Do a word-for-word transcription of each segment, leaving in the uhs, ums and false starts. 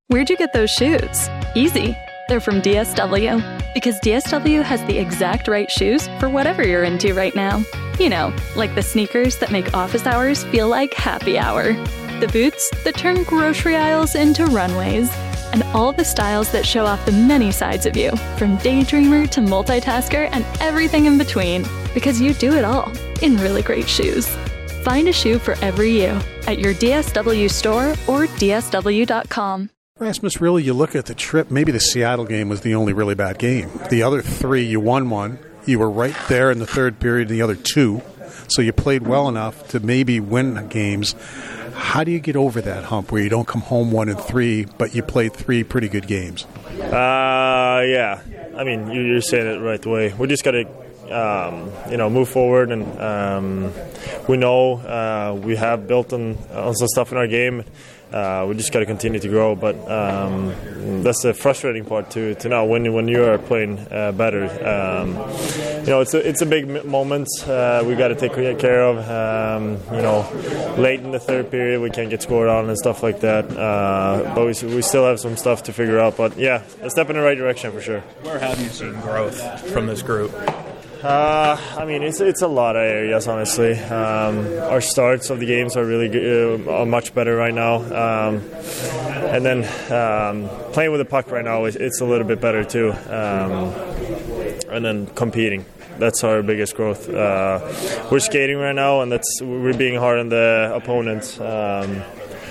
Where'd you get those shoes? Easy. They're from D S W. Because D S W has the exact right shoes for whatever you're into right now. You know, like the sneakers that make office hours feel like happy hour. The boots that turn grocery aisles into runways. And all the styles that show off the many sides of you, from daydreamer to multitasker and everything in between. Because you do it all in really great shoes. Find a shoe for every you at your D S W store or D S W dot com. Rasmus, really, you look at the trip, maybe the Seattle game was the only really bad game. The other three, you won one. You were right there in the third period in the other two. So you played well enough to maybe win games. How do you get over that hump where you don't come home one and three, but you played three pretty good games? Uh, yeah. I mean, you're saying it right away. We just got to, um, you know, move forward, and um, we know uh, we have built on, on some stuff in our game. Uh, we just got to continue to grow, but um, that's the frustrating part to to now when when you are playing uh, better. Um, you know, it's a it's a big moment. Uh, we got to take care of. Um, you know, late in the third period, we can't get scored on and stuff like that. Uh, but we we still have some stuff to figure out. But yeah, a step in the right direction for sure. Where have you seen growth from this group? Uh, I mean, it's it's a lot of areas, honestly. Um, our starts of the games are really good, uh, are much better right now. Um, and then um, playing with the puck right now, it's, it's a little bit better too. Um, and then competing. That's our biggest growth. Uh, we're skating right now, and that's we're being hard on the opponents. Um,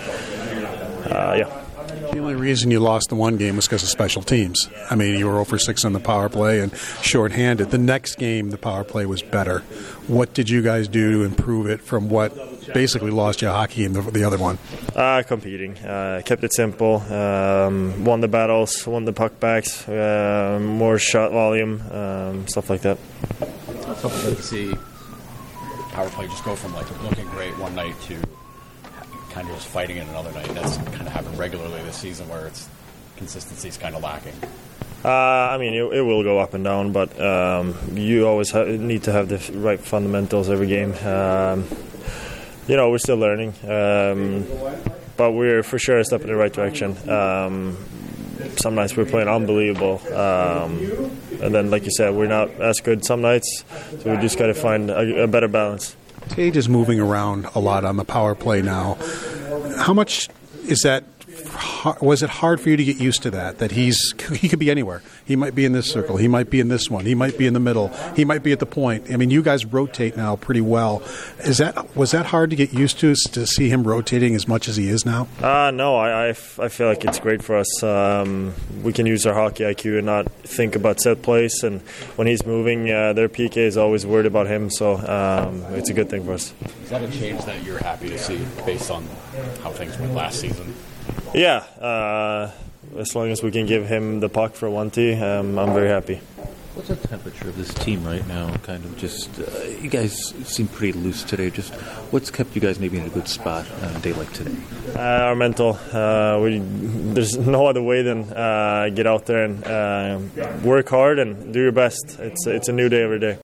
uh, yeah. The only reason you lost the one game was because of special teams. I mean, you were zero for six on the power play and shorthanded. The next game, the power play was better. What did you guys do to improve it from what basically lost you a hockey game, the, the other one? Uh, competing. Uh, kept it simple. Um, won the battles, won the puck backs, uh, more shot volume, um, stuff like that. It's helpful to see power play just go from like looking great one night to kind of just fighting it another night. That's kind of happened regularly this season where it's consistency is kind of lacking. Uh, I mean, it, it will go up and down, but um, you always ha- need to have the right fundamentals every game. Um, you know, we're still learning, um, but we're for sure a step in the right direction. Um, some nights we're playing unbelievable, um, and then, like you said, we're not as good some nights, so we just got to find a, a better balance. Tage is moving around a lot on the power play now. How much is that? Was it hard for you to get used to that? That he's he could be anywhere. He might be in this circle. He might be in this one. He might be in the middle. He might be at the point. I mean, you guys rotate now pretty well. Is that was that hard to get used to to see him rotating as much as he is now? Uh, no, I, I, f- I feel like it's great for us. Um, we can use our hockey I Q and not think about set plays. And when he's moving, uh, their P K is always worried about him. So um, it's a good thing for us. Is that a change that you're happy to see based on how things went last season? Yeah, uh, as long as we can give him the puck for one T, um, I'm very happy. What's the temperature of this team right now? Kind of just, uh, you guys seem pretty loose today. Just what's kept you guys maybe in a good spot on a day like today? Uh, our mental. Uh, we, there's no other way than uh, get out there and uh, work hard and do your best. It's it's a new day every day.